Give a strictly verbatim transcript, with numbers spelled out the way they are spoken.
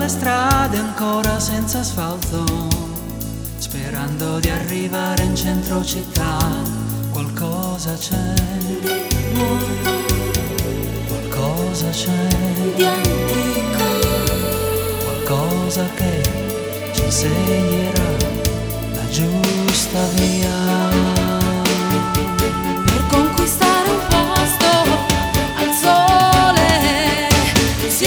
le strade ancora senza asfalto, sperando di arrivare in centro città. Qualcosa c'è, qualcosa c'è di antico, qualcosa che ci insegnerà la giusta via.